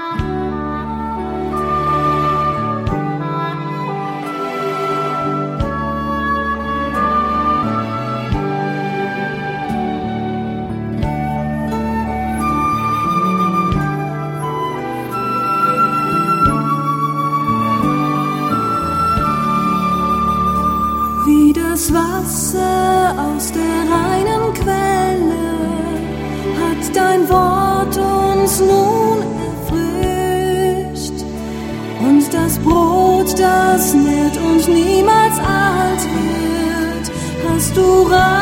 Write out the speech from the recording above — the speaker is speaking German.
Wie das Wasser aus der reinen Quelle hat dein Wort uns nun erfrischt. Und das Brot, das nährt und niemals alt wird, hast du rein